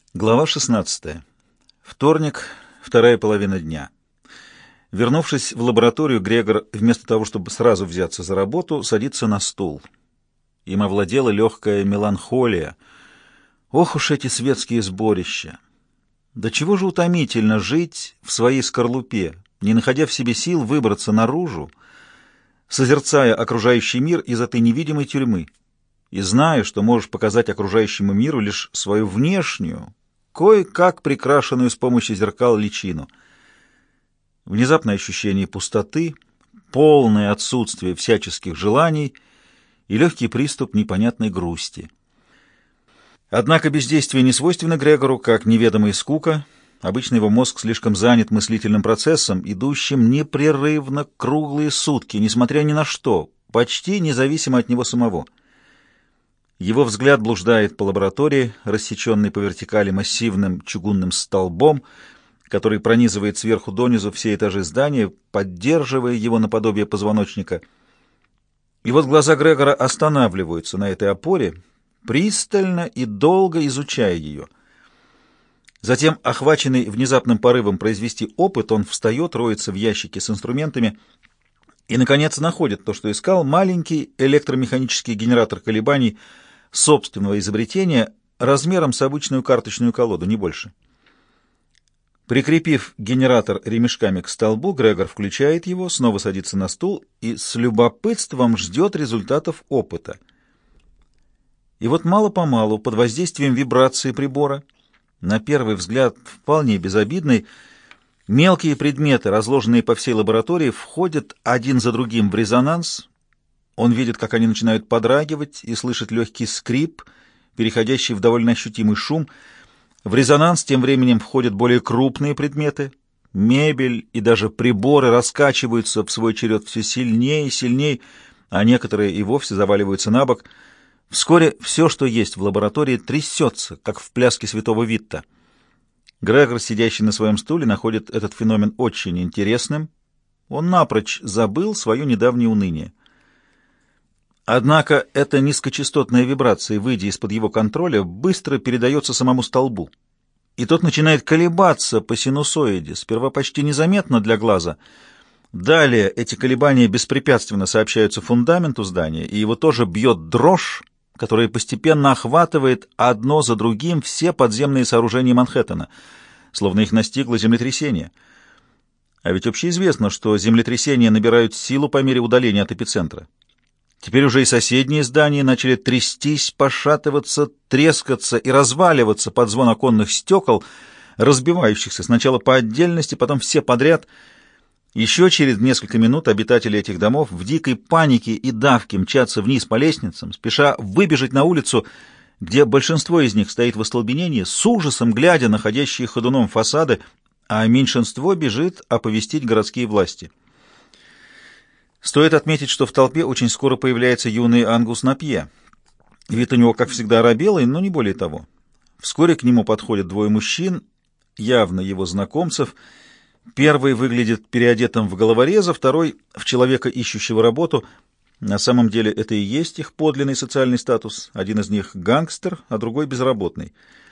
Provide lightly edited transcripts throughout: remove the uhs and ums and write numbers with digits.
Глава 16. Вторник, вторая половина дня. Вернувшись в лабораторию, Грегор, вместо того, чтобы сразу взяться за работу, садится на стул. Им овладела легкая меланхолия. Ох уж эти светские сборища! До чего же утомительно жить в своей скорлупе, не находя в себе сил выбраться наружу, созерцая окружающий мир из этой невидимой тюрьмы, и зная, что можешь показать окружающему миру лишь свою внешнюю, кое-как прикрашенную с помощью зеркал личину. Внезапное ощущение пустоты, полное отсутствие всяческих желаний и легкий приступ непонятной грусти. Однако бездействие не свойственно Грегору, как неведомая скука. Обычно его мозг слишком занят мыслительным процессом, идущим непрерывно круглые сутки, несмотря ни на что, почти независимо от него самого. Его взгляд блуждает по лаборатории, рассеченной по вертикали массивным чугунным столбом, который пронизывает сверху донизу все этажи здания, поддерживая его наподобие позвоночника. И вот глаза Грегора останавливаются на этой опоре, пристально и долго изучая ее. Затем, охваченный внезапным порывом произвести опыт, он встает, роется в ящике с инструментами и, наконец, находит то, что искал: маленький электромеханический генератор колебаний собственного изобретения размером с обычную карточную колоду, не больше. Прикрепив генератор ремешками к столбу, Грегор включает его, снова садится на стул и с любопытством ждет результатов опыта. И вот мало-помалу, под воздействием вибрации прибора, на первый взгляд вполне безобидный, мелкие предметы, разложенные по всей лаборатории, входят один за другим в резонанс. Он видит, как они начинают подрагивать, и слышит легкий скрип, переходящий в довольно ощутимый шум. В резонанс тем временем входят более крупные предметы. Мебель и даже приборы раскачиваются в свой черед все сильнее и сильнее, а некоторые и вовсе заваливаются на бок. Вскоре все, что есть в лаборатории, трясется, как в пляске святого Витта. Грегор, сидящий на своем стуле, находит этот феномен очень интересным. Он напрочь забыл свое недавнее уныние. Однако эта низкочастотная вибрация, выйдя из-под его контроля, быстро передается самому столбу. И тот начинает колебаться по синусоиде, сперва почти незаметно для глаза. Далее эти колебания беспрепятственно сообщаются фундаменту здания, и его тоже бьет дрожь, которая постепенно охватывает одно за другим все подземные сооружения Манхэттена, словно их настигло землетрясение. А ведь общеизвестно, что землетрясения набирают силу по мере удаления от эпицентра. Теперь уже и соседние здания начали трястись, пошатываться, трескаться и разваливаться под звон оконных стекол, разбивающихся сначала по отдельности, потом все подряд. Еще через несколько минут обитатели этих домов в дикой панике и давке мчатся вниз по лестницам, спеша выбежать на улицу, где большинство из них стоит в остолбенении, с ужасом глядя на ходящие ходуном фасады, а меньшинство бежит оповестить городские власти. Стоит отметить, что в толпе очень скоро появляется юный Ангус Напье. Вид у него, как всегда, оробелый, но не более того. Вскоре к нему подходят двое мужчин, явно его знакомцев. Первый выглядит переодетым в головореза, второй — в человека, ищущего работу. На самом деле это и есть их подлинный социальный статус. Один из них — гангстер, а другой — безработный.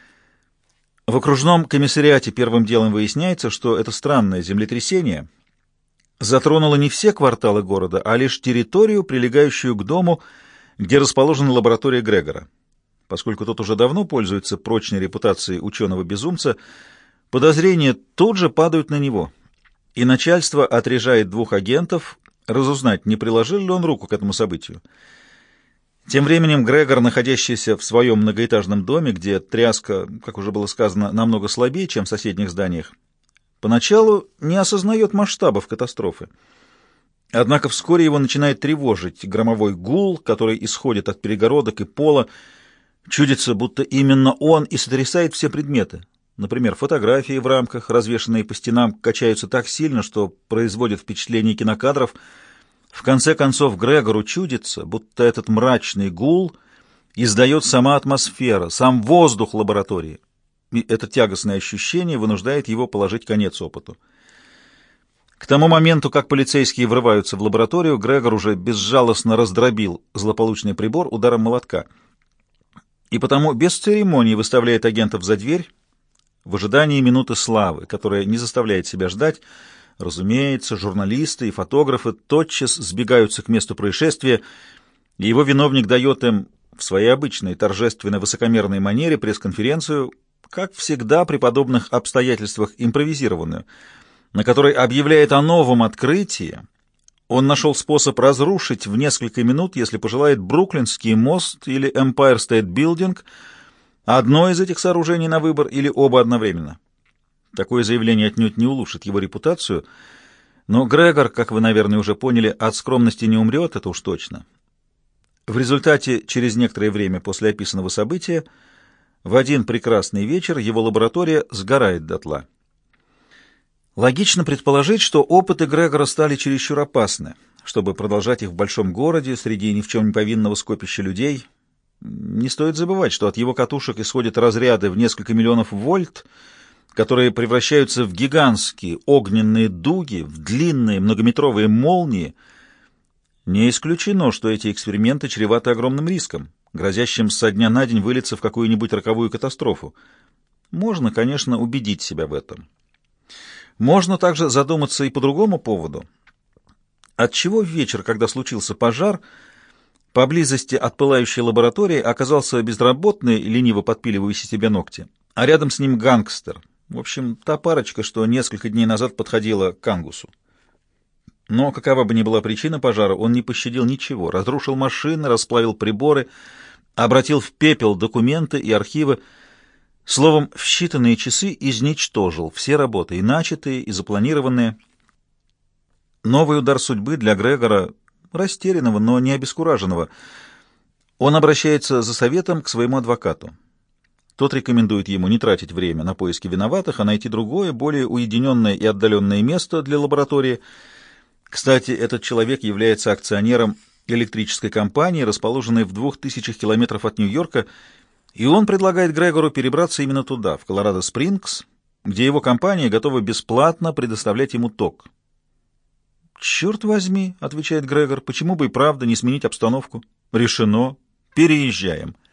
В окружном комиссариате первым делом выясняется, что это странное землетрясение затронуло не все кварталы города, а лишь территорию, прилегающую к дому, где расположена лаборатория Грегора. Поскольку тот уже давно пользуется прочной репутацией ученого-безумца, подозрения тут же падают на него, и начальство отряжает двух агентов разузнать, не приложил ли он руку к этому событию. Тем временем Грегор, находящийся в своем многоэтажном доме, где тряска, как уже было сказано, намного слабее, чем в соседних зданиях, поначалу не осознает масштабов катастрофы. Однако вскоре его начинает тревожить громовой гул, который исходит от перегородок и пола. Чудится, будто именно он и сотрясает все предметы. Например, фотографии в рамках, развешанные по стенам, качаются так сильно, что производят впечатление кинокадров. В конце концов, Грегору чудится, будто этот мрачный гул издает сама атмосфера, сам воздух лаборатории. И это тягостное ощущение вынуждает его положить конец опыту. К тому моменту, как полицейские врываются в лабораторию, Грегор уже безжалостно раздробил злополучный прибор ударом молотка. И потому без церемонии выставляет агентов за дверь, в ожидании минуты славы, которая не заставляет себя ждать. Разумеется, журналисты и фотографы тотчас сбегаются к месту происшествия, и его виновник дает им в своей обычной торжественно-высокомерной манере пресс-конференцию, как всегда при подобных обстоятельствах импровизированную, на которой объявляет о новом открытии. Он нашел способ разрушить в несколько минут, если пожелает, Бруклинский мост или Empire State Building, одно из этих сооружений на выбор или оба одновременно. Такое заявление отнюдь не улучшит его репутацию, но Грегор, как вы, наверное, уже поняли, от скромности не умрет, это уж точно. В результате, через некоторое время после описанного события, в один прекрасный вечер его лаборатория сгорает дотла. Логично предположить, что опыты Грегора стали чересчур опасны, чтобы продолжать их в большом городе среди ни в чем не повинного скопища людей. Не стоит забывать, что от его катушек исходят разряды в несколько миллионов вольт, которые превращаются в гигантские огненные дуги, в длинные многометровые молнии. Не исключено, что эти эксперименты чреваты огромным риском, грозящим со дня на день вылиться в какую-нибудь роковую катастрофу. Можно, конечно, убедить себя в этом. Можно также задуматься и по другому поводу. Отчего в вечер, когда случился пожар, поблизости от пылающей лаборатории оказался безработный, лениво подпиливающий себе ногти, а рядом с ним гангстер? В общем, та парочка, что несколько дней назад подходила к Ангусу. Но, какова бы ни была причина пожара, он не пощадил ничего, разрушил машины, расплавил приборы, обратил в пепел документы и архивы, словом, в считанные часы изничтожил все работы, и начатые, и запланированные. Новый удар судьбы для Грегора, растерянного, но не обескураженного. Он обращается за советом к своему адвокату. Тот рекомендует ему не тратить время на поиски виноватых, а найти другое, более уединенное и отдаленное место для лаборатории. Кстати, этот человек является акционером электрической компании, расположенной в 2000 километров от Нью-Йорка, и он предлагает Грегору перебраться именно туда, в Колорадо-Спрингс, где его компания готова бесплатно предоставлять ему ток. «Черт возьми», — отвечает Грегор, — «почему бы и правда не сменить обстановку?» «Решено. Переезжаем».